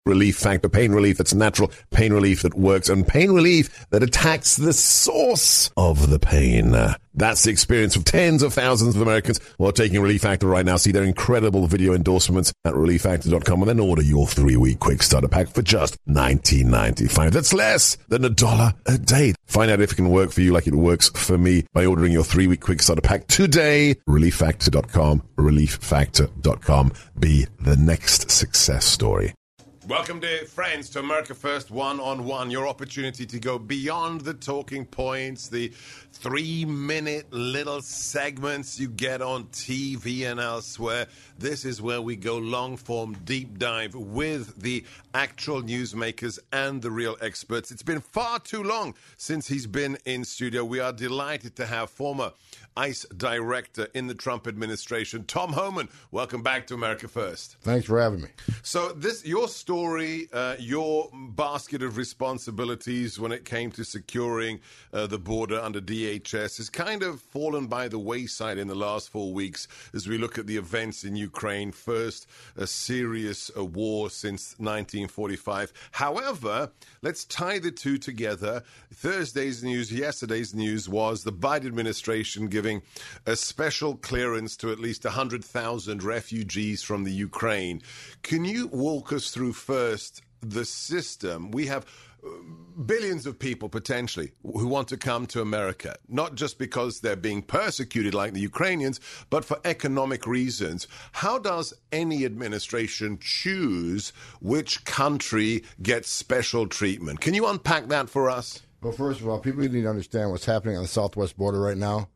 Relief Factor. Pain relief that's natural, pain relief that works, and pain relief that attacks the source of the pain. That's the experience of tens of thousands of Americans who are taking Relief Factor right now. See their incredible video endorsements at relieffactor.com and then order your 3-week quick starter pack for just $19.95. That's less than $1 a day. Find out if it can work for you like it works for me by ordering your 3-week quick starter pack today. Relieffactor.com. Relieffactor.com. Be the next success story. Welcome, dear friends, to America First One-on-One, your opportunity to go beyond the talking points, the 3-minute little segments you get on TV and elsewhere. This is where we go long-form, deep dive with the actual newsmakers and the real experts. It's been far too long since he's been in studio. We are delighted to have former ICE director in the Trump administration, Tom Homan. Welcome back to America First. Thanks for having me. So your story, your basket of responsibilities when it came to securing the border under DHS has kind of fallen by the wayside in the last 4 weeks as we look at the events in Ukraine. First, a serious war since 1945. However, let's tie the two together. Thursday's news, yesterday's news was the Biden administration giving a special clearance to at least 100,000 refugees from the Ukraine. Can you walk us through first the system? We have billions of people potentially who want to come to America, not just because they're being persecuted like the Ukrainians, but for economic reasons. How does any administration choose which country gets special treatment? Can you unpack that for us? Well, first of all, people need to understand what's happening on the southwest border right now.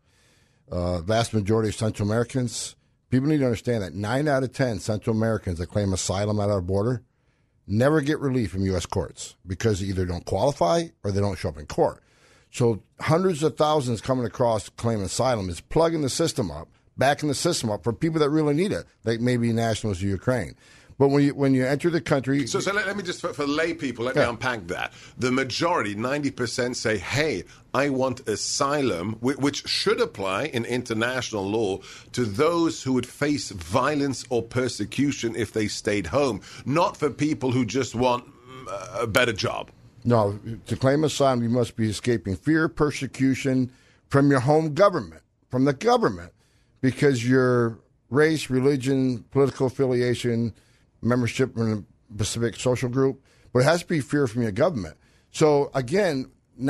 Vast majority of Central Americans, people need to understand that 9 out of 10 Central Americans that claim asylum at our border never get relief from U.S. courts because they either don't qualify or they don't show up in court. So hundreds of thousands coming across claiming asylum is plugging the system up, backing the system up for people that really need it, like maybe nationals of Ukraine. But when you enter the country... So let me just, for lay people, let me unpack that. The majority, 90%, say, hey, I want asylum, which should apply in international law to those who would face violence or persecution if they stayed home, not for people who just want a better job. No, to claim asylum, you must be escaping fear, persecution from your home government, from the government, because your race, religion, political affiliation, membership in a specific social group, but it has to be fear from your government. So, again,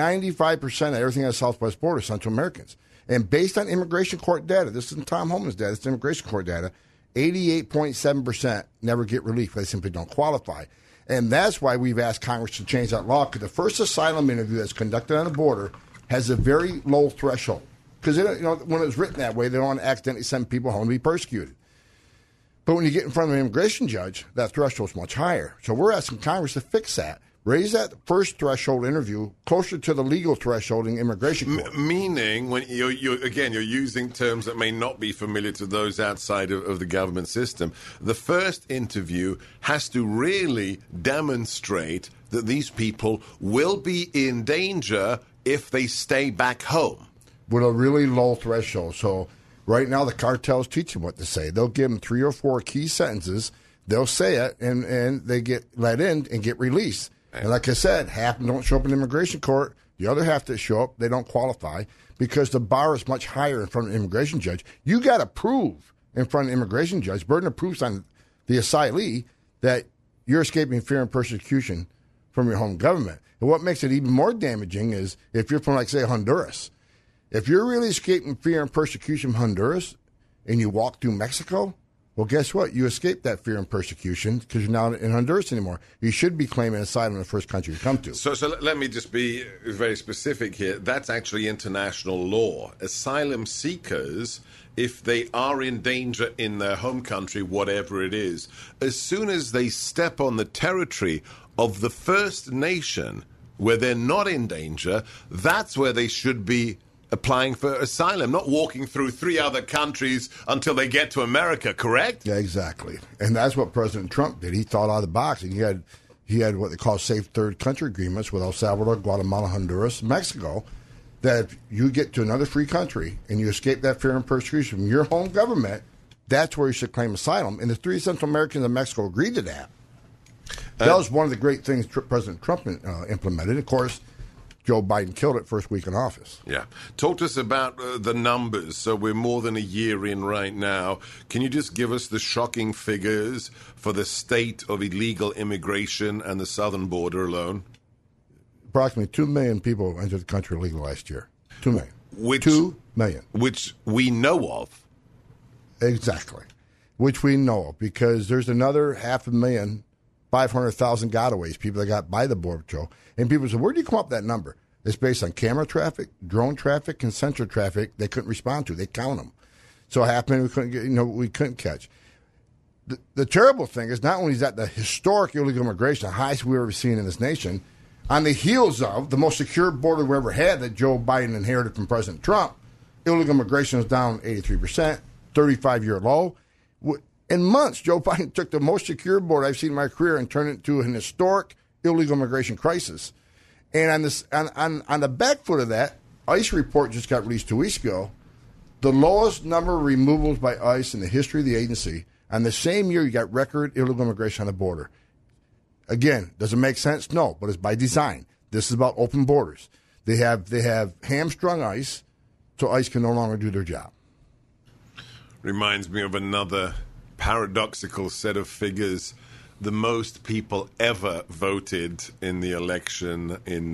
95% of everything on the southwest border is Central Americans. And based on immigration court data, this isn't Tom Homan's data, it's immigration court data, 88.7% never get relief. They simply don't qualify. And that's why we've asked Congress to change that law, because the first asylum interview that's conducted on the border has a very low threshold. Because when it was written that way, they don't want to accidentally send people home to be persecuted. But when you get in front of an immigration judge, that threshold is much higher. So we're asking Congress to fix that. Raise that first threshold interview closer to the legal threshold in immigration court. Meaning, when you're using terms that may not be familiar to those outside of the government system, the first interview has to really demonstrate that these people will be in danger if they stay back home. With a really low threshold. So right now, the cartels teach them what to say. They'll give them 3 or 4 key sentences. They'll say it, and they get let in and get released. And like I said, half of them don't show up in immigration court. The other half that show up, they don't qualify because the bar is much higher in front of an immigration judge. You got to prove in front of an immigration judge, burden of proof on the asylee, that you're escaping fear and persecution from your home government. And what makes it even more damaging is if you're from, like, say, Honduras. If you're really escaping fear and persecution from Honduras and you walk through Mexico, well, guess what? You escaped that fear and persecution because you're not in Honduras anymore. You should be claiming asylum in the first country you come to. So let me just be very specific here. That's actually international law. Asylum seekers, if they are in danger in their home country, whatever it is, as soon as they step on the territory of the first nation where they're not in danger, that's where they should be applying for asylum, not walking through 3 other countries until they get to America, correct? Yeah, exactly. And that's what President Trump did. He thought out of the box. And he had what they call safe third country agreements with El Salvador, Guatemala, Honduras, Mexico, that if you get to another free country and you escape that fear and persecution from your home government, that's where you should claim asylum. And the 3 Central Americans in Mexico agreed to that. That was one of the great things President Trump implemented. Of course, Joe Biden killed it first week in office. Yeah. Talk to us about the numbers. So we're more than a year in right now. Can you just give us the shocking figures for the state of illegal immigration and the southern border alone? Approximately 2 million people entered the country illegal last year. 2 million. 2 million. Which we know of. Exactly. Which we know of, because there's another 500,000, 500,000 gotaways, people that got by the Border Patrol. And people say, where do you come up with that number? It's based on camera traffic, drone traffic, and sensor traffic they couldn't respond to. They count them. So half a million we couldn't catch. The terrible thing is not only is that the historic illegal immigration, the highest we've ever seen in this nation, on the heels of the most secure border we ever had that Joe Biden inherited from President Trump, illegal immigration is down 83%, 35-year low. In months, Joe Biden took the most secure border I've seen in my career and turned it into an historic illegal immigration crisis. And on the back foot of that, ICE report just got released 2 weeks ago, the lowest number of removals by ICE in the history of the agency. And the same year, you got record illegal immigration on the border. Again, does it make sense? No, but it's by design. This is about open borders. They have hamstrung ICE, so ICE can no longer do their job. Reminds me of another paradoxical set of figures. The most people ever voted in the election in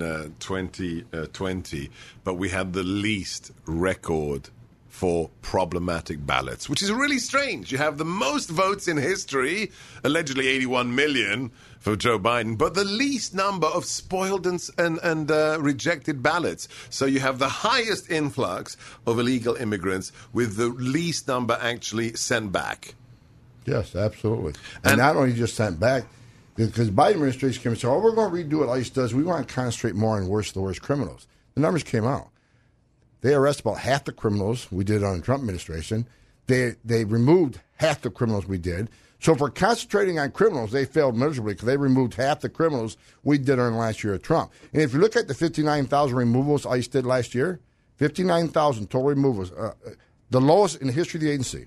2020, but we had the least record for problematic ballots, which is really strange. You have the most votes in history, allegedly 81 million for Joe Biden, but the least number of spoiled and rejected ballots. So you have the highest influx of illegal immigrants with the least number actually sent back. Yes, absolutely. And not only just sent back, because Biden administration came and said, we're going to redo what ICE does. We want to concentrate more on the worst criminals. The numbers came out. They arrested about half the criminals we did on the Trump administration. They removed half the criminals we did. So if we're concentrating on criminals, they failed miserably because they removed half the criminals we did on last year of Trump. And if you look at the 59,000 removals ICE did last year, 59,000 total removals, the lowest in the history of the agency.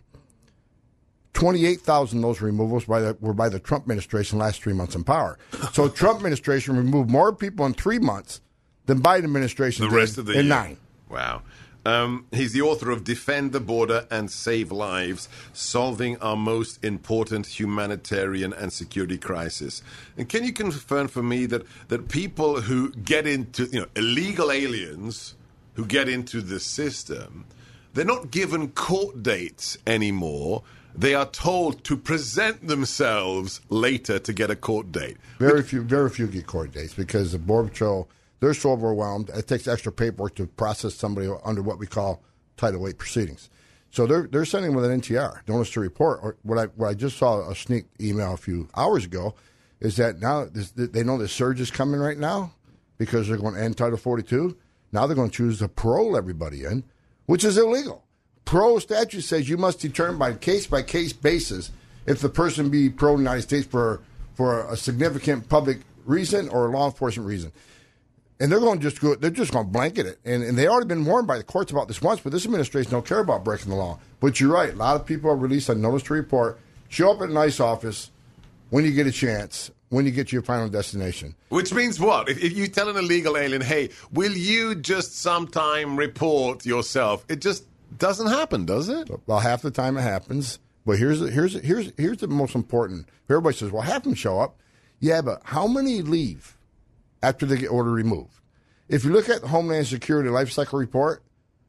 28,000 of those removals were by the Trump administration last 3 months in power. So Trump administration removed more people in 3 months than Biden administration did in 9. Wow. He's the author of Defend the Border and Save Lives, Solving Our Most Important Humanitarian and Security Crisis. And can you confirm for me that people who get into, illegal aliens who get into the system, they're not given court dates anymore. They are told to present themselves later to get a court date. Very few get court dates because the Border Patrol, they're so overwhelmed. It takes extra paperwork to process somebody under what we call Title 8 proceedings. So they're sending with an NTR, notice to report. Or what I just saw a sneak email a few hours ago is that now they know the surge is coming right now because they're going to end Title 42. Now they're going to choose to parole everybody in, which is illegal. Parole statute says you must determine by case-by-case basis if the person be paroled in the United States for a significant public reason or a law enforcement reason. And they're just going to blanket it. And they already been warned by the courts about this once, but this administration don't care about breaking the law. But you're right. A lot of people are released on notice to report. Show up at an ICE office when you get a chance, when you get to your final destination. Which means what? If you tell an illegal alien, hey, will you just sometime report yourself? It just doesn't happen, does it? Well, half the time it happens. But here's the most important. Everybody says, well, have them show up. Yeah, but how many leave after they get order removed? If you look at the Homeland Security Life Cycle Report,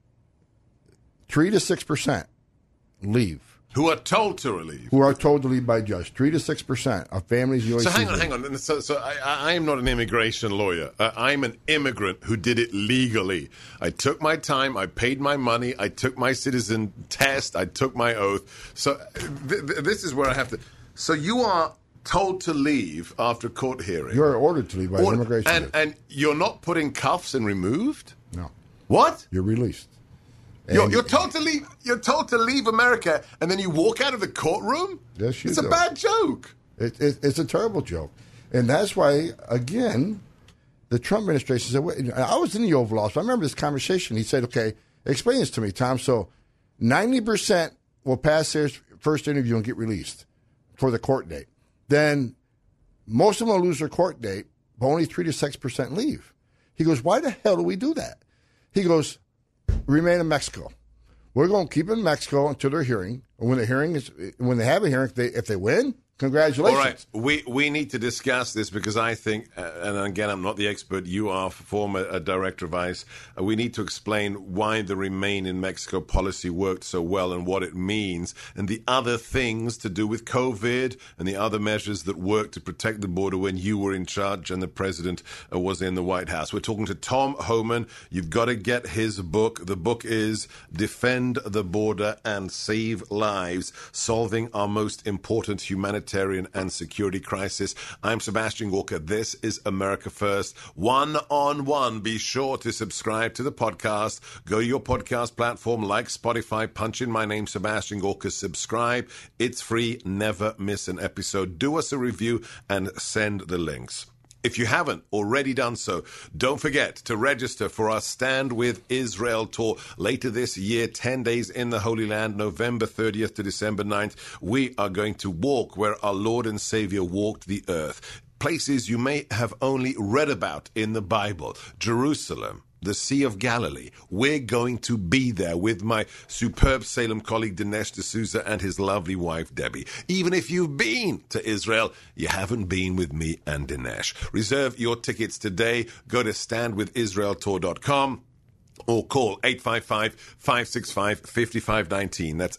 3 to 6% leave. Who are told to leave. Who are told to leave by judge. 3 to 6% of families. So hang on. So I am not an immigration lawyer. I'm an immigrant who did it legally. I took my time. I paid my money. I took my citizen test. I took my oath. So this is where I have to. So you are told to leave after court hearing. You're ordered to leave by immigration. And you're not put in cuffs and removed? No. What? You're released. You're told to leave. You're told to leave America, and then you walk out of the courtroom. Yes, it's a bad joke. It's a terrible joke, and that's why again, the Trump administration said. Wait, I was in the Oval Office. I remember this conversation. He said, "Okay, explain this to me, Tom." So, 90% will pass their first interview and get released for the court date. Then Most of them will lose their court date, but only 3 to 6% leave. He goes, why the hell do we do that? He goes, remain in Mexico. We're going to keep them in Mexico until their hearing. And when they have a hearing, if they win, congratulations. All right. We need to discuss this because I think, and again, I'm not the expert, you are former director of ICE, we need to explain why the Remain in Mexico policy worked so well and what it means, and the other things to do with COVID and the other measures that worked to protect the border when you were in charge and the president was in the White House. We're talking to Tom Homan. You've got to get his book. The book is Defend the Border and Save Lives, Solving Our Most Important Humanitarian and security crisis. I'm Sebastian Gorka. This is America First. One-on-one. Be sure to subscribe to the podcast. Go to your podcast platform like Spotify. Punch in my name, Sebastian Gorka. Subscribe. It's free. Never miss an episode. Do us a review and send the links. If you haven't already done so, don't forget to register for our Stand With Israel tour later this year, 10 days in the Holy Land, November 30th to December 9th. We are going to walk where our Lord and Savior walked the earth. Places you may have only read about in the Bible. Jerusalem, the Sea of Galilee. We're going to be there with my superb Salem colleague Dinesh D'Souza and his lovely wife Debbie. Even if you've been to Israel, you haven't been with me and Dinesh. Reserve your tickets today. Go to standwithisraeltour.com or call 855-565-5519. That's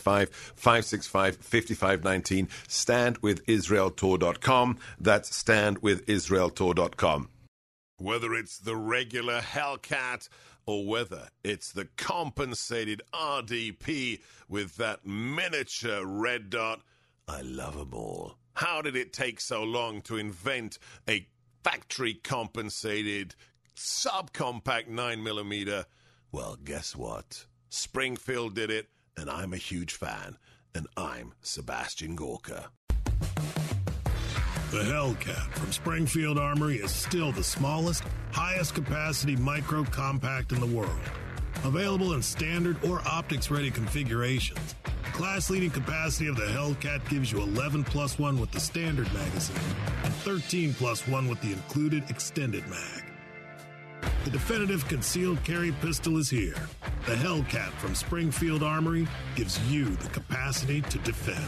855-565-5519. Standwithisraeltour.com. That's standwithisraeltour.com. Whether it's the regular Hellcat or whether it's the compensated RDP with that miniature red dot, I love them all. How did it take so long to invent a factory-compensated subcompact 9mm? Well, guess what? Springfield did it, and I'm a huge fan, and I'm Sebastian Gorka. The Hellcat from Springfield Armory is still the smallest, highest capacity micro compact in the world. Available in standard or optics-ready configurations. The class-leading capacity of the Hellcat gives you 11+1 with the standard magazine and 13+1 with the included extended mag. The definitive concealed carry pistol is here. The Hellcat from Springfield Armory gives you the capacity to defend.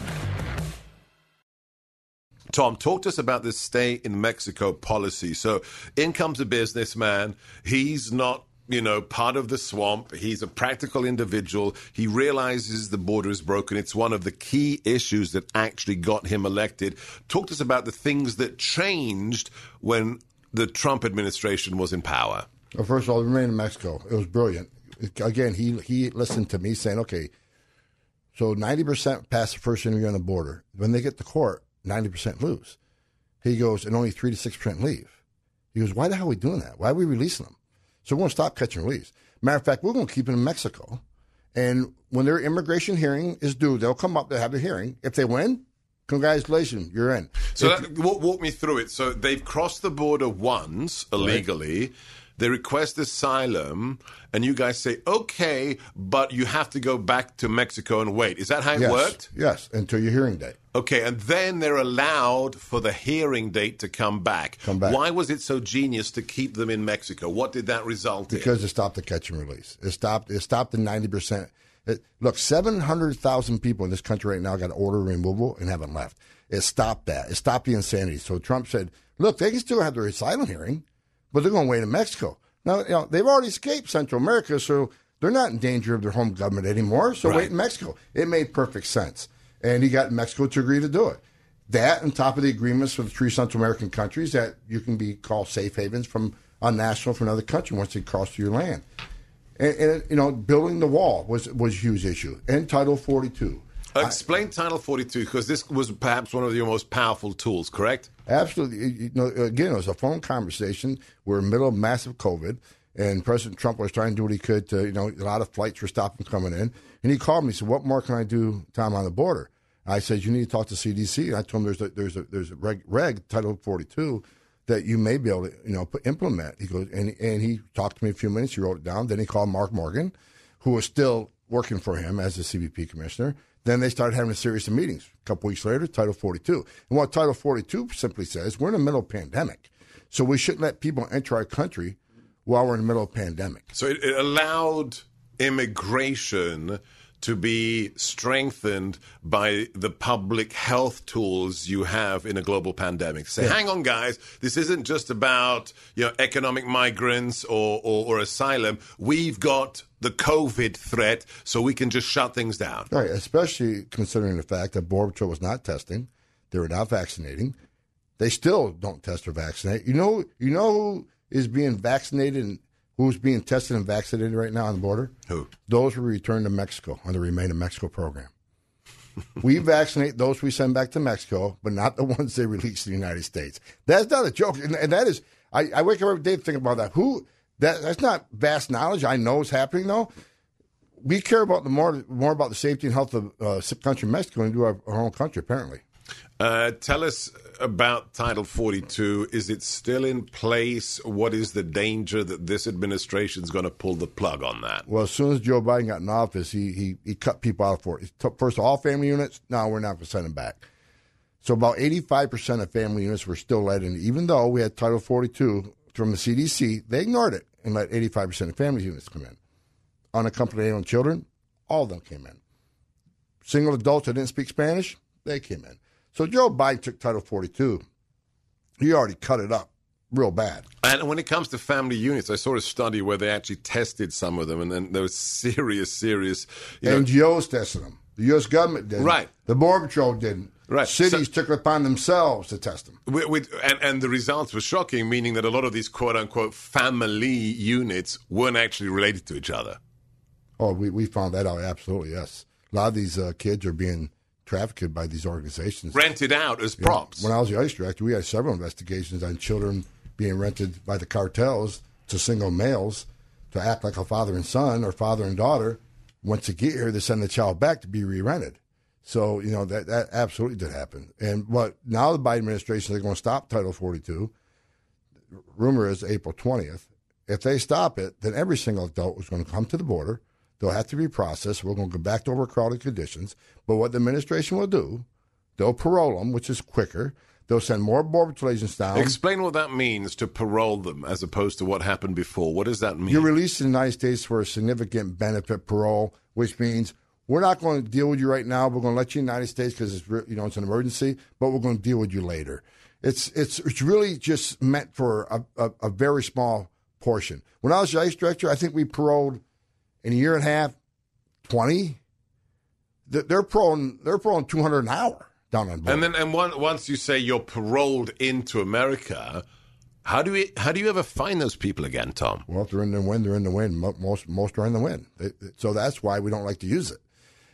Tom, talk to us about this stay in Mexico policy. So in comes a businessman. He's not, part of the swamp. He's a practical individual. He realizes the border is broken. It's one of the key issues that actually got him elected. Talk to us about the things that changed when the Trump administration was in power. Well, first of all, Remain in Mexico. It was brilliant. Again, he listened to me saying, okay, so 90% pass the first interview on the border. When they get to court, 90% lose. He goes, and only 3 to 6% leave. He goes, why the hell are we doing that? Why are we releasing them? So we're going to stop catch and release. Matter of fact, we're going to keep them in Mexico. And when their immigration hearing is due, they'll come up to have a hearing. If they win, congratulations, you're in. So walk me through it. So they've crossed the border once illegally. Right. They request asylum, and you guys say, okay, but you have to go back to Mexico and wait. Is that how it worked? Yes, until your hearing date. Okay, and then they're allowed for the hearing date to come back. Why was it so genius to keep them in Mexico? What did that result in? Because it stopped the catch and release. It stopped the 90%. Look, 700,000 people in this country right now got order removal and haven't left. It stopped that. It stopped the insanity. So Trump said, look, they can still have their asylum hearing, but they're going to wait in Mexico. Now, they've already escaped Central America, so they're not in danger of their home government anymore, so wait in Mexico. It made perfect sense. And he got Mexico to agree to do it. That, on top of the agreements with the 3 Central American countries that you can be called safe havens from national from another country once they cross your land. And building the wall was a huge issue. And Title 42. Explain Title 42, because this was perhaps one of your most powerful tools, correct? Absolutely. Again, it was a phone conversation. We're in the middle of massive COVID, and President Trump was trying to do what he could to, a lot of flights were stopping coming in. And he called me and said, what more can I do, Tom, on the border? I said, you need to talk to CDC. And I told him there's a reg, Title 42, that you may be able to, implement. He goes, and he talked to me a few minutes. He wrote it down. Then he called Mark Morgan, who was still working for him as the CBP commissioner. Then they started having a series of meetings. A couple weeks later, Title 42. And what Title 42 simply says, we're in the middle of a pandemic. So we shouldn't let people enter our country while we're in the middle of a pandemic. So it allowed immigration to be strengthened by the public health tools you have in a global pandemic. Say, hang on, guys, this isn't just about economic migrants or asylum. We've got the COVID threat, so we can just shut things down. Right, especially considering the fact that Border Patrol was not testing. They were not vaccinating. They still don't test or vaccinate. You know who is being vaccinated and who's being tested and vaccinated right now on the border? Who? Those who return to Mexico on the Remain in Mexico program. We vaccinate those we send back to Mexico, but not the ones they release to the United States. That's not a joke. And that is, I wake up every day thinking about that. That's not vast knowledge. I know it's happening, though. We care about more about the safety and health of country Mexico than we do our own country, apparently. Tell us about Title 42. Is it still in place? What is the danger that this administration is going to pull the plug on that? Well, as soon as Joe Biden got in office, he cut people out for it. He took first all family units. No, we're not going to send them back. So about 85% of family units were still let in. Even though we had Title 42 from the CDC, they ignored it and let 85% of family units come in. Unaccompanied alien children, all of them came in. Single adults that didn't speak Spanish, they came in. So Joe Biden took Title 42. He already cut it up real bad. And when it comes to family units, I saw a study where they actually tested some of them, and then there was serious. NGOs tested them. The U.S. government didn't. Right. The Border Patrol didn't. Right. Cities took it upon themselves to test them. And the results were shocking, meaning that a lot of these quote-unquote family units weren't actually related to each other. Oh, we found that out, absolutely, yes. A lot of these kids are being trafficked by these organizations. Rented out as props. When I was the ICE director, we had several investigations on children being rented by the cartels to single males to act like a father and son or father and daughter. Once they get here, they send the child back to be re-rented. So, that absolutely did happen. And now the Biden administration, they're going to stop Title 42. Rumor is April 20th. If they stop it, then every single adult is going to come to the border. They'll have to be processed. We're going to go back to overcrowded conditions. But what the administration will do, they'll parole them, which is quicker. They'll send more Border Patrol agents down. Explain what that means to parole them as opposed to what happened before. What does that mean? You're released in the United States for a significant benefit parole, which means we're not going to deal with you right now. We're going to let you in the United States because it's an emergency, but we're going to deal with you later. It's really just meant for a very small portion. When I was the ICE director, I think we paroled in a year and a half, 20. They're paroling 200 an hour down on board. And once you say you're paroled into America, how do you ever find those people again, Tom? Well, if they're in the wind, they're in the wind. Most are in the wind. So that's why we don't like to use it.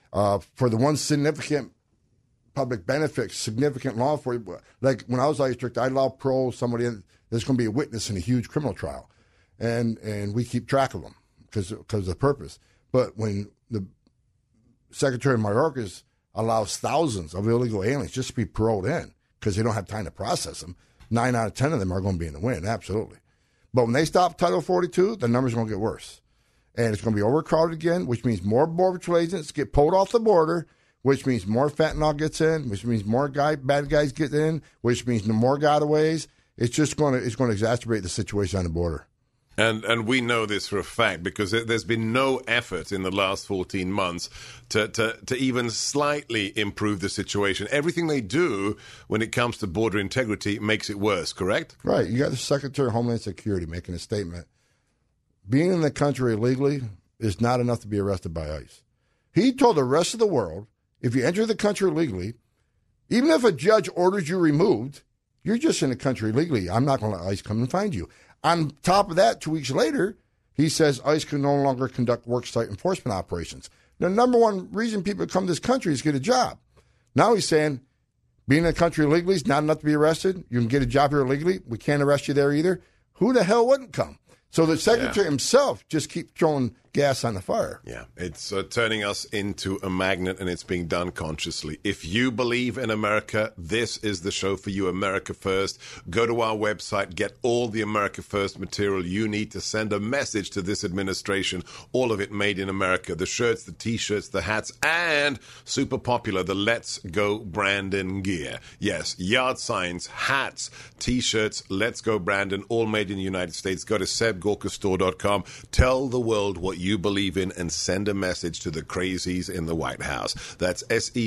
For the one significant public benefit, significant law enforcement, like when I was ICE director, I allowed parole somebody that's going to be a witness in a huge criminal trial, and we keep track of them because of the purpose. But when the Secretary of Mayorkas allows thousands of illegal aliens just to be paroled in because they don't have time to process them, 9 out of 10 of them are going to be in the wind, absolutely. But when they stop Title 42, the numbers are going to get worse. And it's going to be overcrowded again, which means more Border Patrol agents get pulled off the border, which means more fentanyl gets in, which means more bad guys get in, which means more gotaways. It's going to exacerbate the situation on the border. And we know this for a fact because there's been no effort in the last 14 months to even slightly improve the situation. Everything they do when it comes to border integrity makes it worse, correct? Right. You got the Secretary of Homeland Security making a statement. Being in the country illegally is not enough to be arrested by ICE. He told the rest of the world, if you enter the country illegally, even if a judge orders you removed, you're just in the country illegally. I'm not going to let ICE come and find you. On top of that, 2 weeks later, he says ICE can no longer conduct worksite enforcement operations. The number one reason people come to this country is to get a job. Now he's saying being in the country illegally is not enough to be arrested. You can get a job here illegally. We can't arrest you there either. Who the hell wouldn't come? So the secretary himself just keeps throwing gas on the fire. Yeah, it's turning us into a magnet, and it's being done consciously. If you believe in America, this is the show for you, America First. Go to our website, get all the America First material you need to send a message to this administration, all of it made in America. The shirts, the T-shirts, the hats, and super popular, the Let's Go Brandon gear. Yes, yard signs, hats, T-shirts, Let's Go Brandon, all made in the United States. Go to SebGorkaStore.com. Tell the world what you believe in and send a message to the crazies in the White House. That's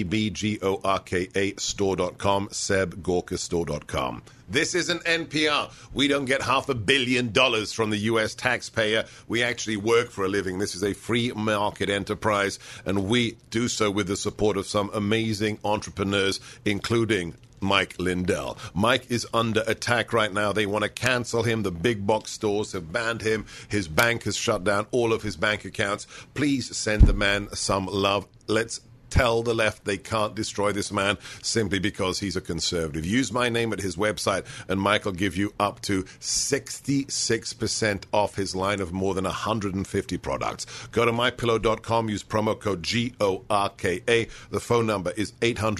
SEBGORKA store.com, SebGorkaStore.com. This isn't NPR. We don't get $500 million from the U.S. taxpayer. We actually work for a living. This is a free market enterprise, and we do so with the support of some amazing entrepreneurs, including Mike Lindell. Mike is under attack right now. They want to cancel him. The big box stores have banned him. His bank has shut down all of his bank accounts. Please send the man some love. Let's tell the left they can't destroy this man simply because he's a conservative. Use my name at his website, and Mike will give you up to 66% off his line of more than 150 products. Go to mypillow.com. Use promo code GORKA. The phone number is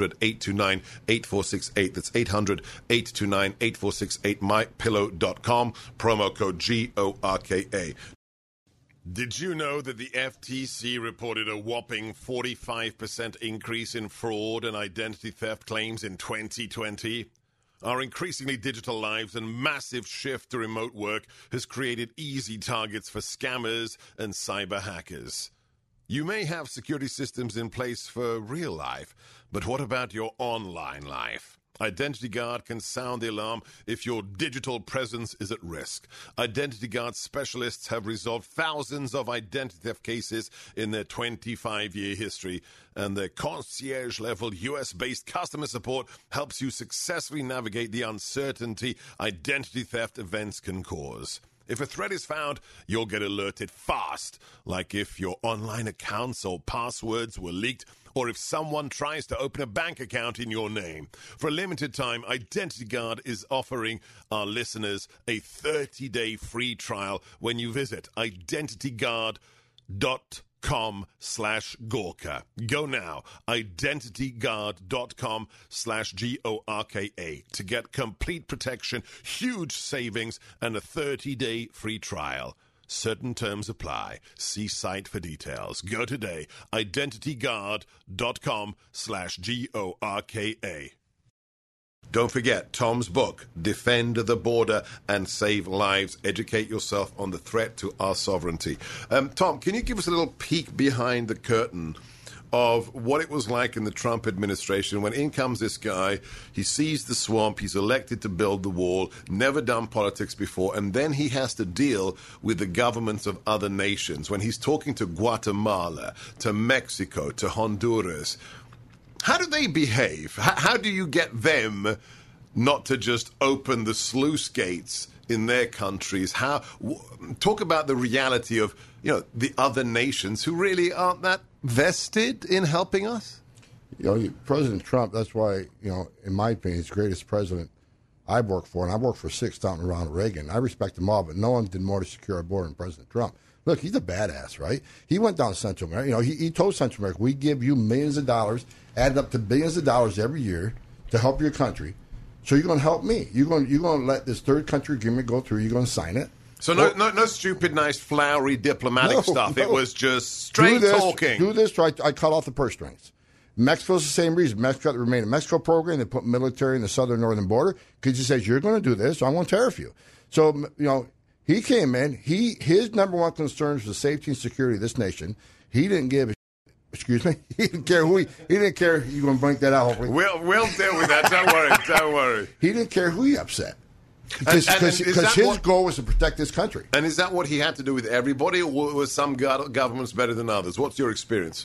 800-829-8468. That's 800-829-8468. mypillow.com. Promo code GORKA. Did you know that the FTC reported a whopping 45% increase in fraud and identity theft claims in 2020? Our increasingly digital lives and massive shift to remote work has created easy targets for scammers and cyber hackers. You may have security systems in place for real life, but what about your online life? Identity Guard can sound the alarm if your digital presence is at risk. Identity Guard specialists have resolved thousands of identity theft cases in their 25-year history, and their concierge-level U.S.-based customer support helps you successfully navigate the uncertainty identity theft events can cause. If a threat is found, you'll get alerted fast, like if your online accounts or passwords were leaked, or if someone tries to open a bank account in your name. For a limited time, Identity Guard is offering our listeners a 30-day free trial when you visit identityguard.com/Gorka. Go now, identityguard.com/GORKA to get complete protection, huge savings, and a 30-day free trial. Certain terms apply. See site for details. Go today, identityguard.com/GORKA. Don't forget Tom's book, Defend the Border and Save Lives. Educate yourself on the threat to our sovereignty. Tom, can you give us a little peek behind the curtain of what it was like in the Trump administration when in comes this guy, he sees the swamp, he's elected to build the wall, never done politics before, and then he has to deal with the governments of other nations. When he's talking to Guatemala, to Mexico, to Honduras, how do they behave? How do you get them not to just open the sluice gates in their countries? Talk about the reality of, the other nations who really aren't that vested in helping us? President Trump, that's why, in my opinion, he's the greatest president I've worked for, and I've worked for 6 down Ronald Reagan. I respect them all, but no one did more to secure our border than President Trump. Look, he's a badass, right? He went down to Central America. He told Central America, we give you millions of dollars, added up to billions of dollars every year to help your country. So you're going to help me. You're going to let this third country agreement go through. You're going to sign it. So no stupid, nice, flowery diplomatic stuff. No. It was just straight talking. Do this, I cut off the purse strings. Mexico's the same reason. Mexico got the Remain in Mexico program. They put military in the southern-northern border because he says, you're going to do this, so I'm going to tariff you. So, he came in. His number one concern was the safety and security of this nation. He didn't give a excuse me. He didn't care who he didn't care. You're going to blank that out, hopefully. We'll deal with that. Don't worry. He didn't care who he upset. Because his goal was to protect this country. And is that what he had to do with everybody, or was some governments better than others? What's your experience?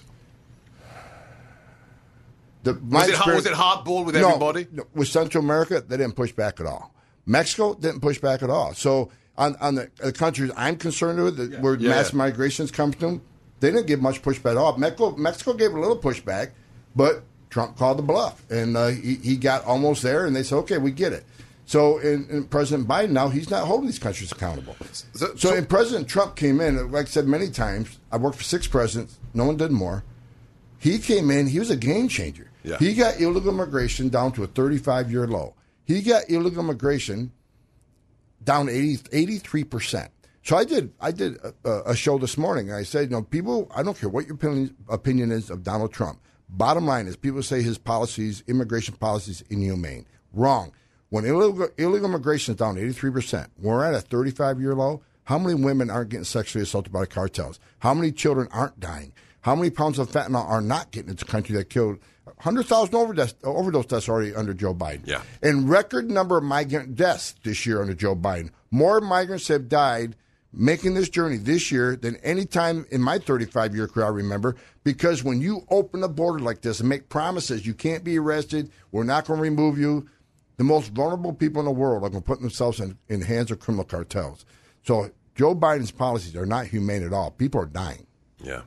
Was it hardball with everybody? No, with Central America, they didn't push back at all. Mexico didn't push back at all. So on the countries I'm concerned with, where mass migrations come from, they didn't give much pushback at all. Mexico gave a little pushback, but Trump called the bluff. And he got almost there, and they said, okay, we get it. So in President Biden now, he's not holding these countries accountable. So when President Trump came in, like I said many times, I worked for 6 presidents. No one did more. He came in. He was a game changer. Yeah. He got illegal immigration down to a 35-year low. He got illegal immigration down 83%. So I did a show this morning. And I said, people, I don't care what your opinion is of Donald Trump. Bottom line is people say his policies, immigration policies, inhumane. Wrong. When illegal immigration is down 83%, we're at a 35-year low. How many women aren't getting sexually assaulted by the cartels? How many children aren't dying? How many pounds of fentanyl are not getting into the country that killed 100,000 overdose deaths already under Joe Biden? Yeah. And record number of migrant deaths this year under Joe Biden. More migrants have died making this journey this year than any time in my 35-year career I remember, because when you open the border like this and make promises, you can't be arrested, we're not going to remove you, the most vulnerable people in the world are going to put themselves in the hands of criminal cartels. So Joe Biden's policies are not humane at all. People are dying. Yeah.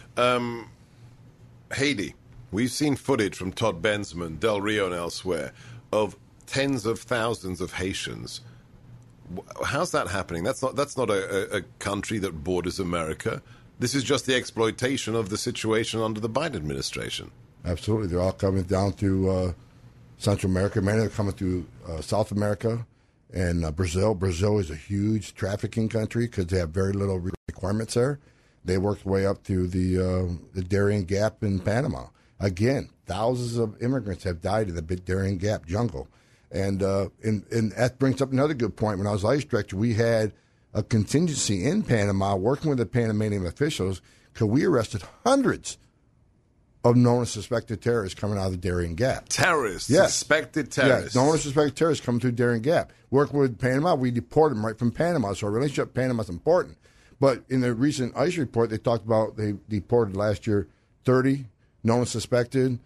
Haiti, we've seen footage from Todd Bensman, Del Rio, and elsewhere of tens of thousands of Haitians. How's that happening? That's not a country that borders America. This is just the exploitation of the situation under the Biden administration. Absolutely. They're all coming down to Central America. Many are coming through South America and Brazil. Brazil is a huge trafficking country because they have very little requirements there. They worked their way up through the Darien Gap in Panama. Again, thousands of immigrants have died in the Darien Gap jungle. And that brings up another good point. When I was ICE director, we had a contingency in Panama working with the Panamanian officials because we arrested hundreds of known and suspected terrorists coming out of the Darien Gap. Terrorists? Yes. Suspected terrorists? Yeah, known and suspected terrorists coming through Darien Gap. Working with Panama, we deported them right from Panama. So our relationship with Panama is important. But in the recent ICE report, they talked about they deported last year 30 known and suspected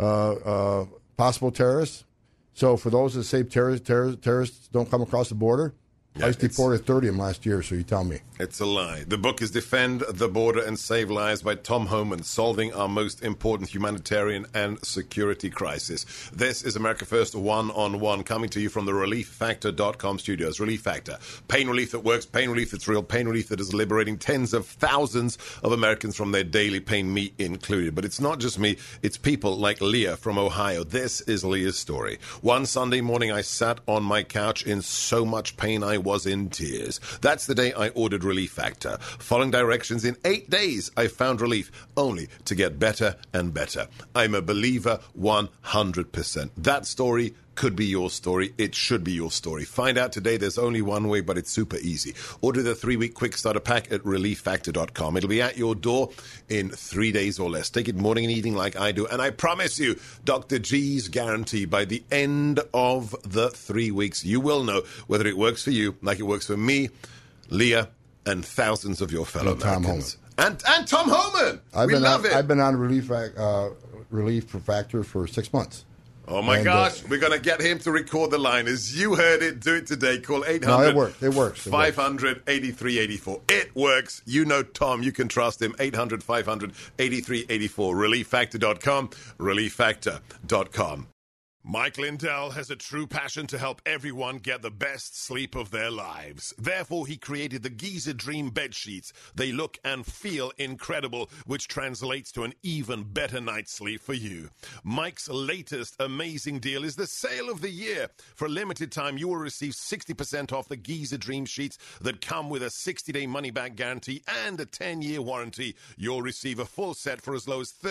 possible terrorists. So for those that say terrorists don't come across the border, yeah, ICE deported 30 of them last year, so you tell me. It's a lie. The book is Defend the Border and Save Lives by Tom Homan, solving our most important humanitarian and security crisis. This is America First One-on-One, coming to you from the ReliefFactor.com studios. Relief Factor. Pain relief that works, pain relief that's real, pain relief that is liberating tens of thousands of Americans from their daily pain, me included. But it's not just me, it's people like Leah from Ohio. This is Leah's story. One Sunday morning, I sat on my couch in so much pain I was in tears. That's the day I ordered Relief Factor. Following directions, in 8 days, I found relief, only to get better and better. I'm a believer 100%. That story could be your story. It should be your story. Find out today. There's only one way, but it's super easy. Order the 3-week quick starter pack at ReliefFactor.com. It'll be at your door in 3 days or less. Take it morning and evening like I do. And I promise you, Dr. G's guarantee, by the end of the 3 weeks, you will know whether it works for you like it works for me, Leah, and thousands of your fellow Americans. And Tom Homan. We love it. I've been on Relief Factor for 6 months. Oh, my gosh. We're going to get him to record the line. As you heard it, do it today. Call 800. No, it works. It works. 500-8384. It works. You know Tom. You can trust him. 800-500-8384. ReliefFactor.com. ReliefFactor.com. Mike Lindell has a true passion to help everyone get the best sleep of their lives. Therefore, he created the Giza Dream bed sheets. They look and feel incredible, which translates to an even better night's sleep for you. Mike's latest amazing deal is the sale of the year. For a limited time, you will receive 60% off the Giza Dream sheets that come with a 60-day money-back guarantee and a 10-year warranty. You'll receive a full set for as low as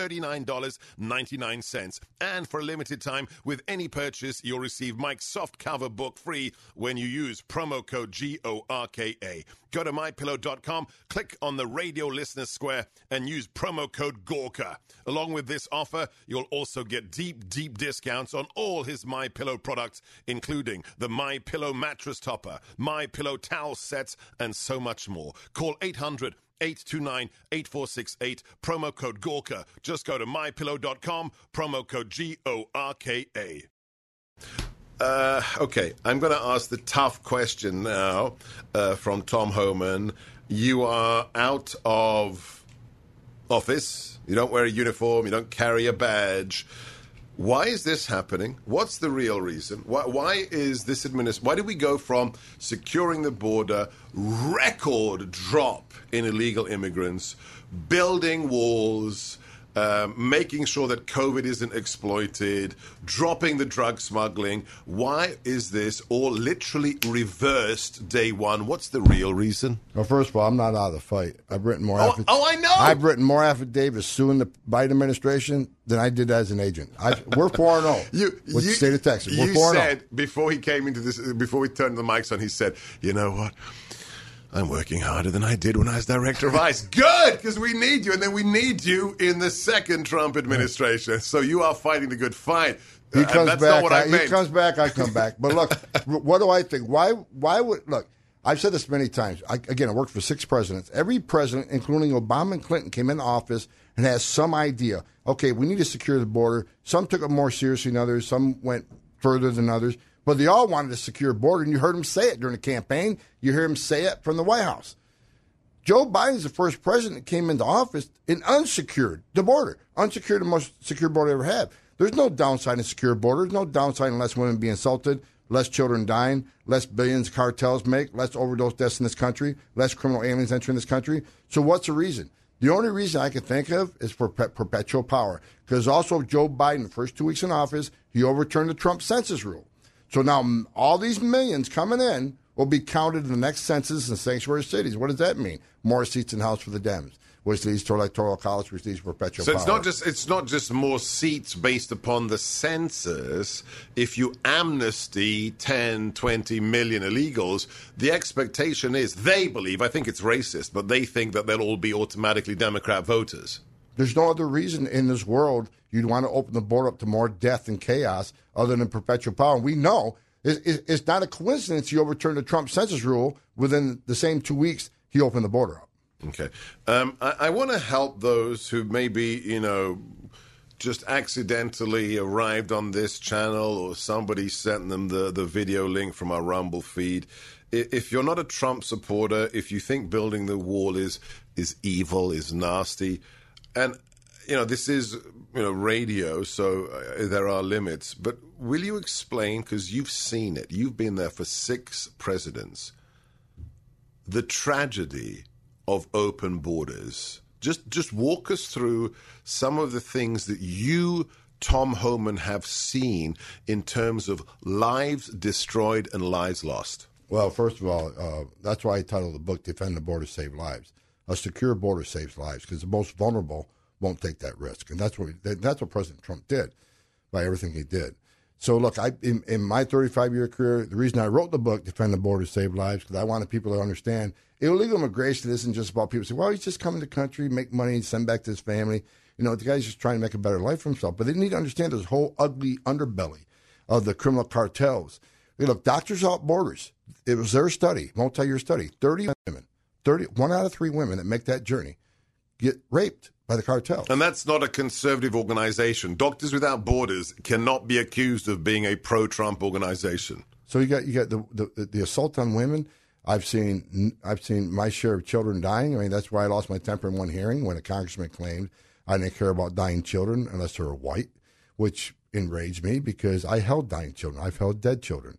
$39.99. And for a limited time, with any purchase, you'll receive Mike's soft cover book free when you use promo code GORKA. Go to MyPillow.com, click on the radio listener square, and use promo code GORKA. Along with this offer, you'll also get deep, deep discounts on all his MyPillow products, including the MyPillow mattress topper, MyPillow towel sets, and so much more. Call 800-829-8468, promo code GORKA. Just go to MyPillow.com, promo code GORKA. Okay, I'm going to ask the tough question now from Tom Homan. You are out of office. You don't wear a uniform. You don't carry a badge. Why is this happening? What's the real reason? Why is this why did we go from securing the border, record drop in illegal immigrants, building walls, making sure that COVID isn't exploited, dropping the drug smuggling? Why is this all literally reversed day one? What's the real reason? Well, first of all, I'm not out of the fight. I've written more. I know. I've written more affidavits suing the Biden administration than I did as an agent. We're 4-0 with the state of Texas. We're 4-0. You said before he came into this, before we turned the mics on, he said, "You know what? I'm working harder than I did when I was director of ICE." Good, because we need you, and then we need you in the second Trump administration. So you are fighting the good fight. He comes that's back. Not what I meant. He comes back. I come back. But look, what do I think? Why would look? I've said this many times. I worked for 6 presidents. Every president, including Obama and Clinton, came into office and has some idea. Okay, we need to secure the border. Some took it more seriously than others. Some went further than others. But they all wanted a secure border, and you heard him say it during the campaign. You hear him say it from the White House. Joe Biden's the first president that came into office and unsecured the border. Unsecured, the most secure border ever had. There's no downside in secure borders. No downside in less women being assaulted, less children dying, less billions cartels make, less overdose deaths in this country, less criminal aliens entering this country. So what's the reason? The only reason I can think of is for perpetual power. Because also Joe Biden, the first 2 weeks in office, he overturned the Trump census rule. So now all these millions coming in will be counted in the next census in sanctuary cities. What does that mean? More seats in the House for the Dems, which leads to electoral college, which leads to perpetual power. So it's not just more seats based upon the census. If you amnesty 10, 20 million illegals, the expectation is they believe, I think it's racist, but they think that they'll all be automatically Democrat voters. There's no other reason in this world you'd want to open the border up to more death and chaos other than perpetual power. And we know it's not a coincidence he overturned the Trump census rule. Within the same 2 weeks, he opened the border up. Okay. I want to help those who maybe, just accidentally arrived on this channel or somebody sent them the video link from our Rumble feed. If you're not a Trump supporter, if you think building the wall is evil, is nasty, and this is radio, so there are limits. But will you explain, because you've seen it, you've been there for 6 presidents, the tragedy of open borders? Just walk us through some of the things that you, Tom Homan, have seen in terms of lives destroyed and lives lost. Well, first of all, that's why I titled the book "Defend the Border, Save Lives." A secure border saves lives, because the most vulnerable won't take that risk. And that's what President Trump did by everything he did. So, look, in my 35-year career, the reason I wrote the book, Defend the Border, Save Lives, because I wanted people to understand illegal immigration isn't just about people saying, well, he's just coming to the country, make money, send back to his family. The guy's just trying to make a better life for himself. But they need to understand this whole ugly underbelly of the criminal cartels. Look, Doctors Without Borders, it was their study, multi-year study, 30 women, 1 out of 3 women that make that journey get raped by the cartels. And that's not a conservative organization. Doctors Without Borders cannot be accused of being a pro-Trump organization. So you got the assault on women. I've seen my share of children dying. I mean, that's why I lost my temper in one hearing when a congressman claimed I didn't care about dying children unless they were white, which enraged me because I held dying children. I've held dead children.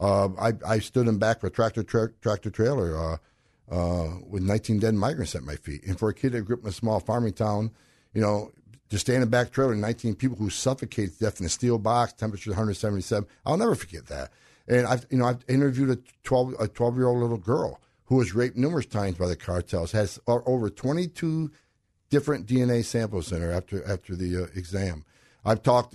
I stood in back of a tractor trailer with 19 dead migrants at my feet. And for a kid that grew up in a small farming town, to stand in a back trailer and 19 people who suffocated to death in a steel box, temperature 177, I'll never forget that. And I've interviewed a 12-year-old little girl who was raped numerous times by the cartels, has over 22 different DNA samples in her after the exam. I've talked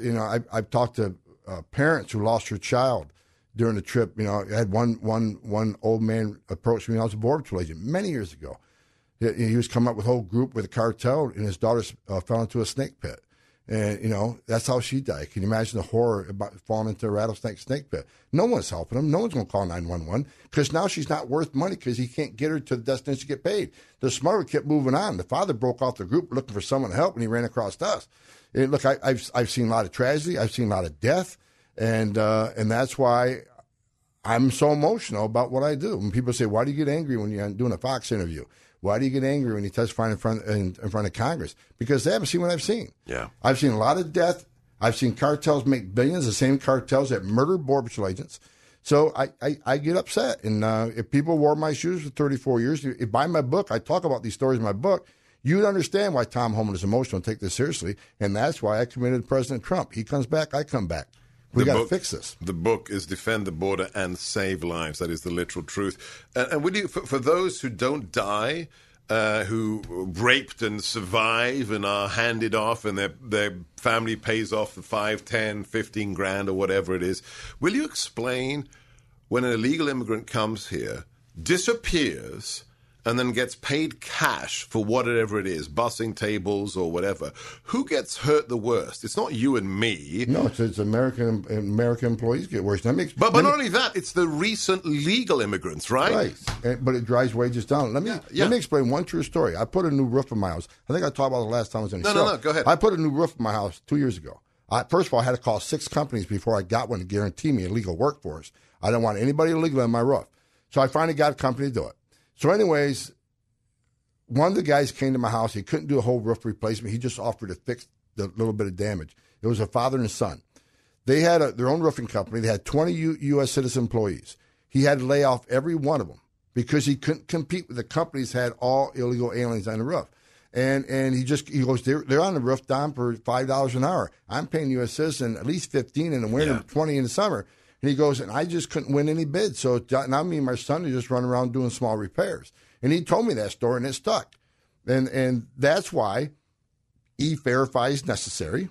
to parents who lost her child during the trip. I had one old man approach me when I was a Border Patrol agent many years ago. He was coming up with a whole group with a cartel, and his daughter fell into a snake pit. And, that's how she died. Can you imagine the horror about falling into a rattlesnake snake pit? No one's helping him. No one's going to call 911 because now she's not worth money because he can't get her to the destination to get paid. The smuggler kept moving on. The father broke off the group looking for someone to help, and he ran across us. And look, I've seen a lot of tragedy. I've seen a lot of death. And that's why I'm so emotional about what I do. When people say, why do you get angry when you're doing a Fox interview? Why do you get angry when you testify in front of Congress? Because they haven't seen what I've seen. Yeah. I've seen a lot of death. I've seen cartels make billions, the same cartels that murder Border Patrol agents. So I get upset. And if people wore my shoes for 34 years, if you buy my book, I talk about these stories in my book, you'd understand why Tom Homan is emotional and take this seriously. And that's why I committed President Trump. He comes back, I come back. We got to fix this. The book is Defend the Border and Save Lives. That is the literal truth. And will you, for those who don't die, who raped and survive and are handed off and their family pays off the 5, 10, 15 grand or whatever it is, will you explain when an illegal immigrant comes here, disappears, and then gets paid cash for whatever it is, bussing tables or whatever, who gets hurt the worst? It's not you and me. No, it's American employees get worse. But not only that, it's the recent legal immigrants, right? Right, but it drives wages down. Let me explain one true story. I put a new roof on my house. I think I talked about it the last time I was in the show. No, go ahead. I put a new roof on my house 2 years ago. First of all, I had to call 6 companies before I got one to guarantee me a legal workforce. I didn't want anybody illegal on my roof. So I finally got a company to do it. So anyways, one of the guys came to my house. He couldn't do a whole roof replacement. He just offered to fix the little bit of damage. It was a father and a son. They had their own roofing company. They had 20 U.S. citizen employees. He had to lay off every one of them because he couldn't compete with the companies that had all illegal aliens on the roof. And he goes, they're on the roof, Don, for $5 an hour. I'm paying U.S. citizen at least $15 in the winter, $20 in the summer. And he goes, and I just couldn't win any bids. So now me and my son are just running around doing small repairs. And he told me that story, and it stuck. And that's why E-Verify is necessary.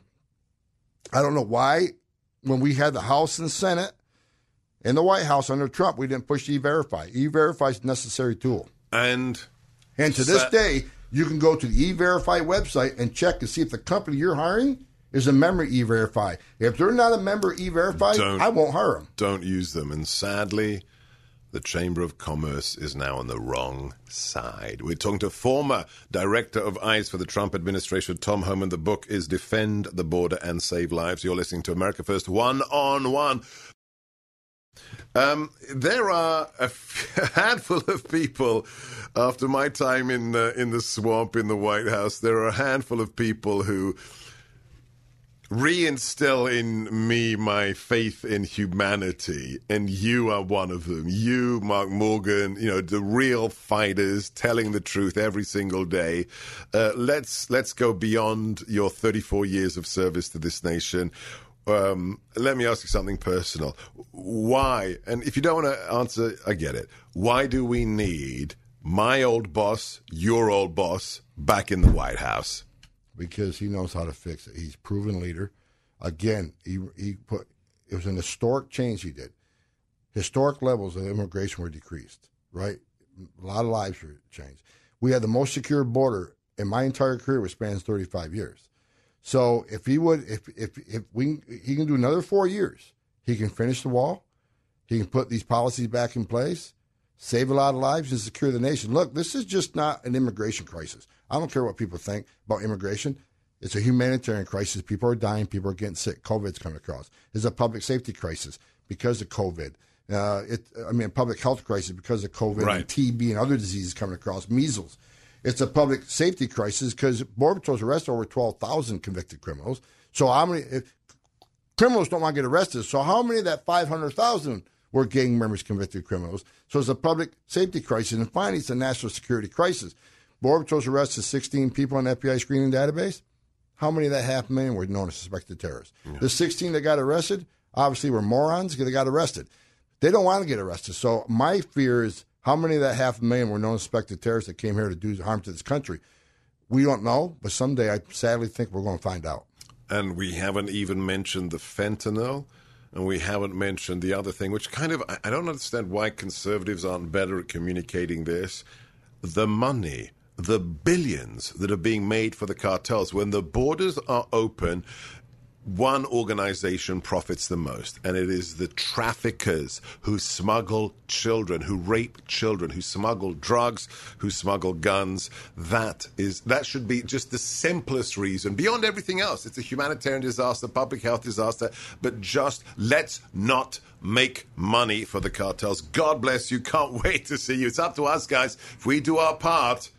I don't know why, when we had the House and Senate and the White House under Trump, we didn't push E-Verify. E-Verify is a necessary tool. And to this day, you can go to the E-Verify website and check to see if the company you're hiring is a member of E-Verify. If they're not a member of E-Verify, I won't hire them. Don't use them. And sadly, the Chamber of Commerce is now on the wrong side. We're talking to former director of ICE for the Trump administration, Tom Homan. The book is Defend the Border and Save Lives. You're listening to America First One-on-One. There are a handful of people, after my time in the swamp in the White House, there are a handful of people who reinstill in me my faith in humanity, and you are one of them. You, Mark Morgan, the real fighters telling the truth every single day. Let's go beyond your 34 years of service to this nation. Let me ask you something personal. Why, and if you don't want to answer, I get it. Why do we need my old boss, your old boss, back in the White House? Because he knows how to fix it. He's a proven leader. Again, it was an historic change he did. Historic levels of immigration were decreased, right? A lot of lives were changed. We had the most secure border in my entire career, which spans 35 years. So if he can do another 4 years, he can finish the wall. He can put these policies back in place, save a lot of lives, and secure the nation. Look, this is just not an immigration crisis. I don't care what people think about immigration. It's a humanitarian crisis. People are dying. People are getting sick. COVID's coming across. It's a public safety crisis because of COVID. Public health crisis because of COVID and TB and other diseases coming across, measles. It's a public safety crisis because Border Patrol's arrested over 12,000 convicted criminals. So how many criminals don't want to get arrested? So how many of that 500,000 were gang members, convicted criminals? So it's a public safety crisis. And finally, it's a national security crisis. Border Patrol's arrested 16 people on the FBI screening database. How many of that 500,000 were known as suspected terrorists? Yeah. The 16 that got arrested obviously were morons because they got arrested. They don't want to get arrested. So my fear is how many of that 500,000 were known as suspected terrorists that came here to do harm to this country? We don't know, but someday I sadly think we're going to find out. And we haven't even mentioned the fentanyl, and we haven't mentioned the other thing, which kind of, I don't understand why conservatives aren't better at communicating this. The money, the billions that are being made for the cartels. When the borders are open, one organization profits the most, and it is the traffickers who smuggle children, who rape children, who smuggle drugs, who smuggle guns. That should be just the simplest reason. Beyond everything else, it's a humanitarian disaster, public health disaster, but just let's not make money for the cartels. God bless you. Can't wait to see you. It's up to us, guys. If we do our part,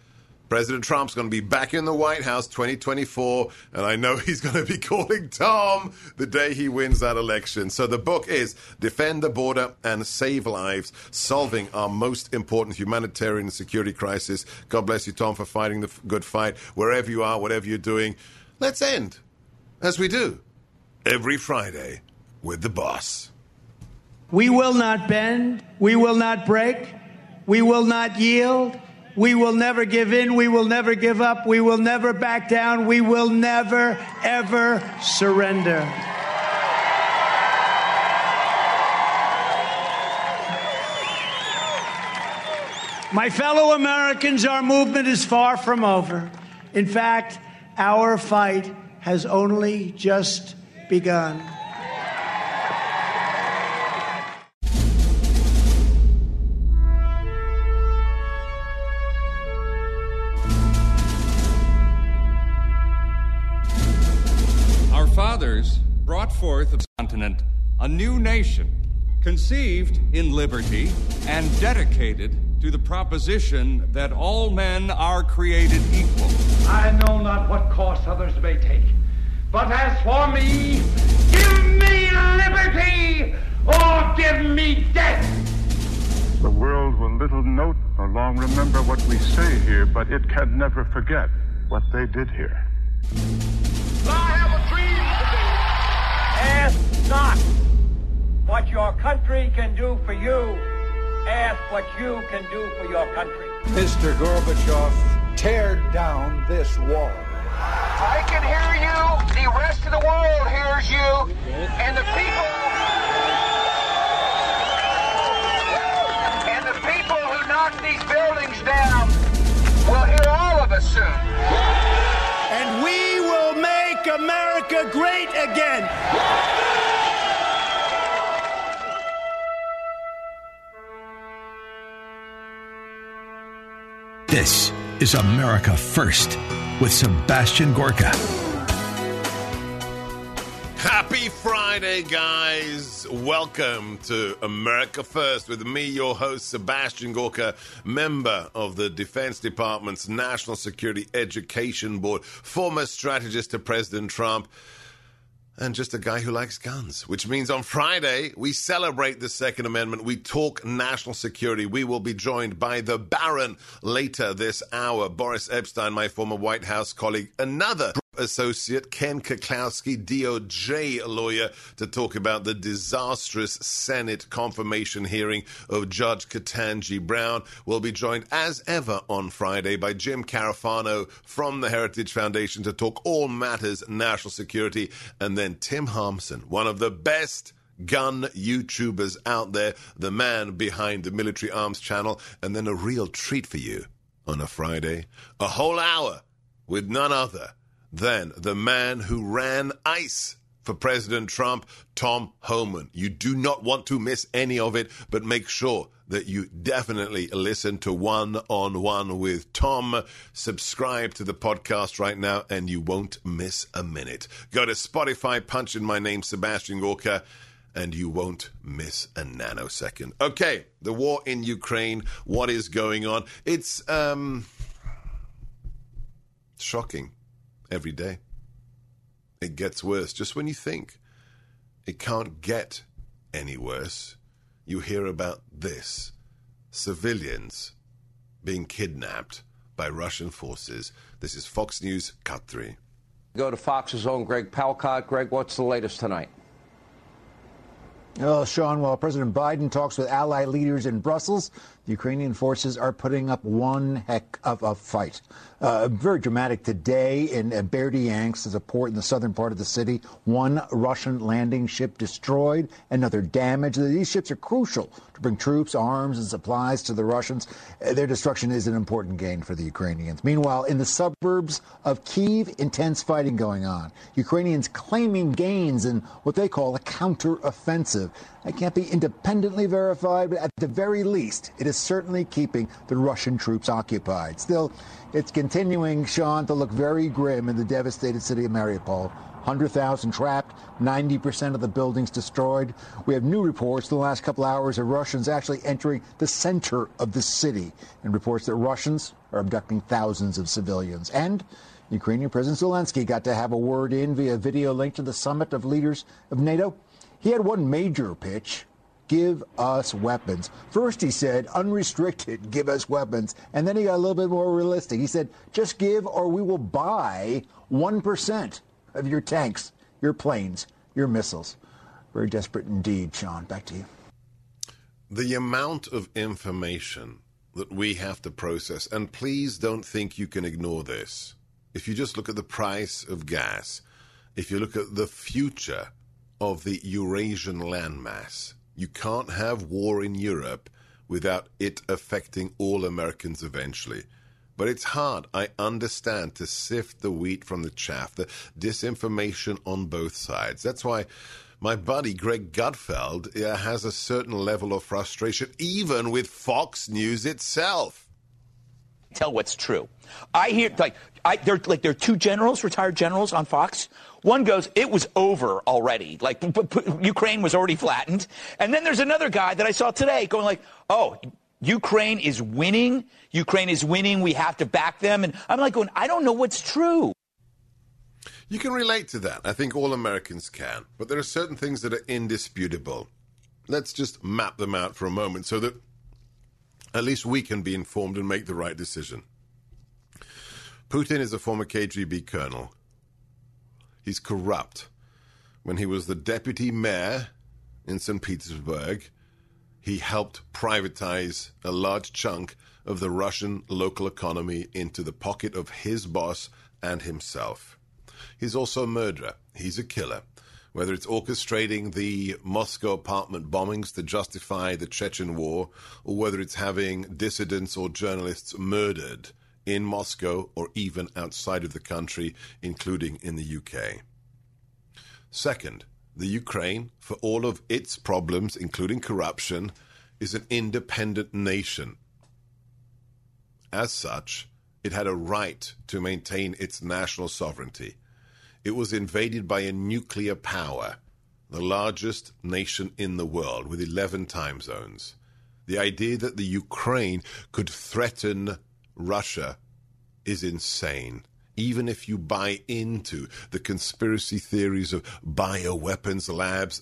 President Trump's going to be back in the White House 2024, and I know he's going to be calling Tom the day he wins that election. So the book is Defend the Border and Save Lives, Solving Our Most Important Humanitarian Security Crisis. God bless you, Tom, for fighting the good fight. Wherever you are, whatever you're doing, let's end, as we do, every Friday with the boss. We will not bend. We will not break. We will not yield. We will never give in. We will never give up. We will never back down. We will never, ever surrender. My fellow Americans, our movement is far from over. In fact, our fight has only just begun. Fathers brought forth of the continent a new nation, conceived in liberty and dedicated to the proposition that all men are created equal. I know not what course others may take, but as for me, give me liberty or give me death. The world will little note nor long remember what we say here, but it can never forget what they did here. I have a dream today. Ask not what your country can do for you. Ask what you can do for your country. Mr. Gorbachev, tear down this wall. I can hear you. The rest of the world hears you. And the people who knock these buildings down will hear all of us soon. And we will make America great again. This is America First with Sebastian Gorka. Happy Friday, guys. Welcome to America First with me, your host, Sebastian Gorka, member of the Defense Department's National Security Education Board, former strategist to President Trump, and just a guy who likes guns, which means on Friday, we celebrate the Second Amendment. We talk national security. We will be joined by the Baron later this hour. Boris Epshteyn, my former White House colleague, another associate, Ken Kuklinski, DOJ lawyer, to talk about the disastrous Senate confirmation hearing of Judge Ketanji Brown. We'll be joined as ever on Friday by Jim Carafano from the Heritage Foundation to talk all matters national security. And then Tim Harmson, one of the best gun YouTubers out there, the man behind the Military Arms channel. And then a real treat for you on a Friday, a whole hour with none other than the man who ran ICE for President Trump, Tom Homan. You do not want to miss any of it, but make sure that you definitely listen to One-on-One with Tom. Subscribe to the podcast right now, and you won't miss a minute. Go to Spotify, punch in my name, Sebastian Gorka, and you won't miss a nanosecond. Okay, the war in Ukraine, what is going on? It's shocking. Every day. It gets worse. Just when you think it can't get any worse, you hear about this. Civilians being kidnapped by Russian forces. This is Fox News, Cut 3. Go to Fox's own Greg Palcott. Greg, what's the latest tonight? Well, Sean, while President Biden talks with ally leaders in Brussels, the Ukrainian forces are putting up one heck of a fight. Very dramatic today in Berdyansk, is a port in the southern part of the city. One Russian landing ship destroyed, another damaged. These ships are crucial to bring troops, arms, and supplies to the Russians. Their destruction is an important gain for the Ukrainians. Meanwhile, in the suburbs of Kyiv, intense fighting going on. Ukrainians claiming gains in what they call a counter-offensive. That can't be independently verified, but at the very least, it is certainly keeping the Russian troops occupied. Still, it's continuing, Sean, to look very grim in the devastated city of Mariupol. 100,000 trapped, 90% of the buildings destroyed. We have new reports in the last couple hours of Russians actually entering the center of the city, and reports that Russians are abducting thousands of civilians. And Ukrainian President Zelensky got to have a word in via video link to the summit of leaders of NATO. He had one major pitch: give us weapons. First, he said, unrestricted, give us weapons. And then he got a little bit more realistic. He said, just give or we will buy 1% of your tanks, your planes, your missiles. Very desperate indeed, Sean. Back to you. The amount of information that we have to process, and please don't think you can ignore this. If you just look at the price of gas, if you look at the future of the Eurasian landmass, you can't have war in Europe without it affecting all Americans eventually. But it's hard, I understand, to sift the wheat from the chaff, the disinformation on both sides. That's why my buddy Greg Gutfeld has a certain level of frustration, even with Fox News itself. Tell what's true. I hear, there are two generals, retired generals on Fox. One goes, it was over already. Ukraine was already flattened. And then there's another guy that I saw today going like, oh, Ukraine is winning. Ukraine is winning. We have to back them. And I'm like going, I don't know what's true. You can relate to that. I think all Americans can. But there are certain things that are indisputable. Let's just map them out for a moment so that at least we can be informed and make the right decision. Putin is a former KGB colonel. He's corrupt. When he was the deputy mayor in St. Petersburg, he helped privatize a large chunk of the Russian local economy into the pocket of his boss and himself. He's also a murderer. He's a killer. Whether it's orchestrating the Moscow apartment bombings to justify the Chechen war, or whether it's having dissidents or journalists murdered in Moscow or even outside of the country, including in the UK. Second, the Ukraine, for all of its problems, including corruption, is an independent nation. As such, it had a right to maintain its national sovereignty. It was invaded by a nuclear power, the largest nation in the world, with 11 time zones. The idea that the Ukraine could threaten Russia is insane. Even if you buy into the conspiracy theories of bioweapons labs,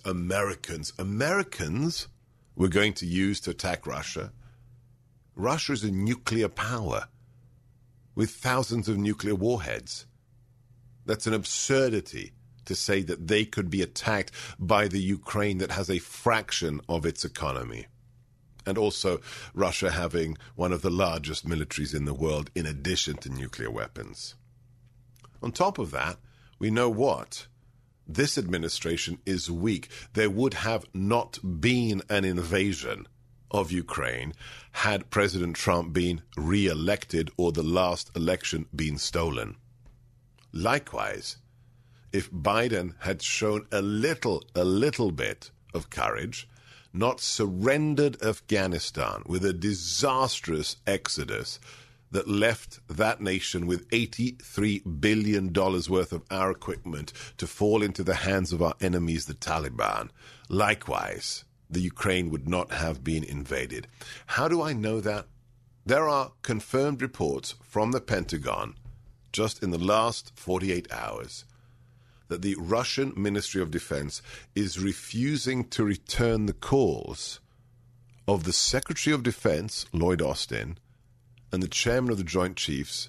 Americans were going to use to attack Russia. Russia is a nuclear power with thousands of nuclear warheads. That's an absurdity to say that they could be attacked by the Ukraine that has a fraction of its economy. And also Russia having one of the largest militaries in the world in addition to nuclear weapons. On top of that, we know what? This administration is weak. There would have not been an invasion of Ukraine had President Trump been re-elected or the last election been stolen. Likewise, if Biden had shown a little bit of courage, not surrendered Afghanistan with a disastrous exodus that left that nation with $83 billion worth of our equipment to fall into the hands of our enemies, the Taliban. Likewise, the Ukraine would not have been invaded. How do I know that? There are confirmed reports from the Pentagon just in the last 48 hours that the Russian Ministry of Defense is refusing to return the calls of the Secretary of Defense, Lloyd Austin, and the Chairman of the Joint Chiefs,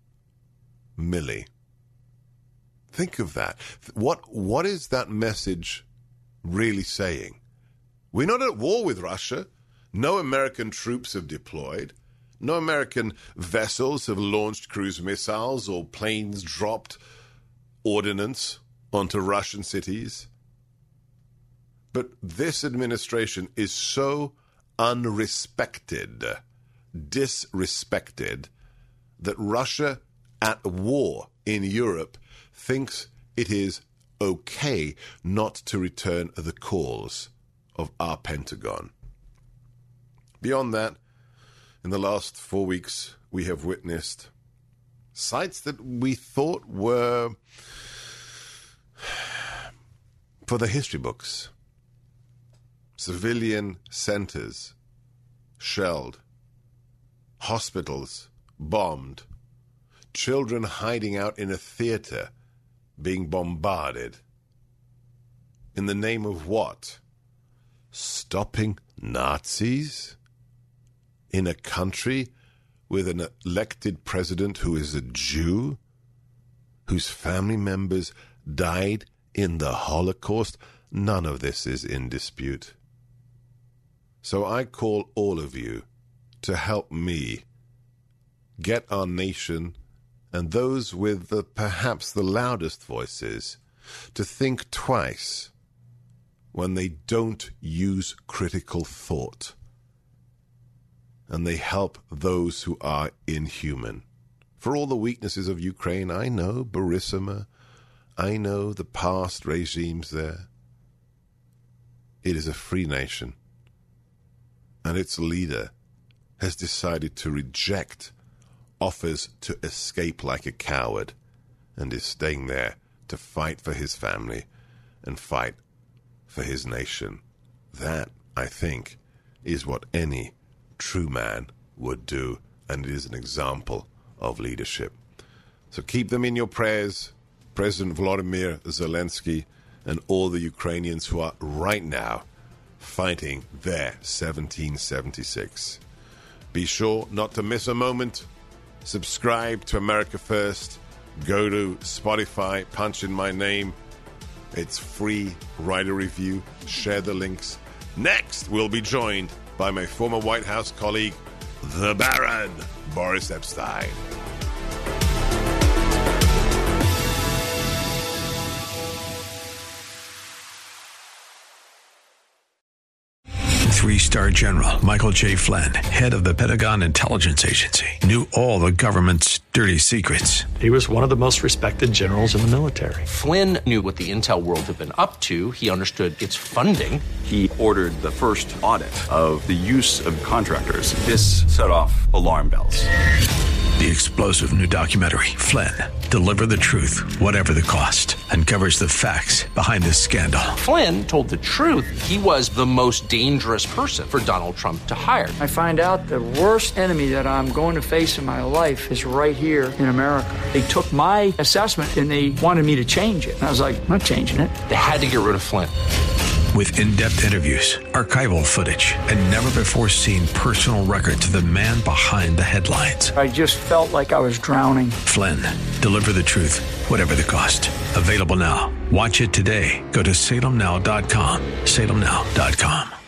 Milley. Think of that. What is that message really saying? We're not at war with Russia. No American troops have deployed. No American vessels have launched cruise missiles or planes dropped ordnance onto Russian cities. But this administration is so unrespected, disrespected, that Russia at war in Europe thinks it is okay not to return the calls of our Pentagon. Beyond that, in the last 4 weeks, we have witnessed sites that we thought were for the history books. Civilian centers shelled, hospitals bombed, children hiding out in a theater being bombarded. In the name of what? Stopping Nazis? In a country with an elected president who is a Jew, whose family members died in the Holocaust? None of this is in dispute. So I call all of you to help me get our nation and those with perhaps the loudest voices to think twice when they don't use critical thought and they help those who are inhuman. For all the weaknesses of Ukraine, I know Burisma, I know the past regimes there. It is a free nation, and its leader has decided to reject offers to escape like a coward and is staying there to fight for his family and fight for his nation. That, I think, is what any true man would do, and it is an example of leadership. So keep them in your prayers, President Volodymyr Zelensky and all the Ukrainians who are right now fighting their 1776. Be sure not to miss a moment. Subscribe to America First. Go to Spotify, punch in my name. It's free. Write a review. Share the links. Next, we'll be joined by my former White House colleague, the Baron, Boris Epstein. Three-star General Michael J. Flynn, head of the Pentagon Intelligence Agency, knew all the government's dirty secrets. He was one of the most respected generals in the military. Flynn knew what the intel world had been up to. He understood its funding. He ordered the first audit of the use of contractors. This set off alarm bells. The explosive new documentary, Flynn, Deliver the Truth, Whatever the Cost, uncovers the facts behind this scandal. Flynn told the truth. He was the most dangerous person for Donald Trump to hire. I find out the worst enemy that I'm going to face in my life is right here in America. They took my assessment and they wanted me to change it. And I was like, I'm not changing it. They had to get rid of Flynn. With in-depth interviews, archival footage, and never-before-seen personal records of the man behind the headlines. I just felt like I was drowning. Flynn, Deliver the Truth, Whatever the Cost. Available now. Watch it today. Go to salemnow.com. salemnow.com.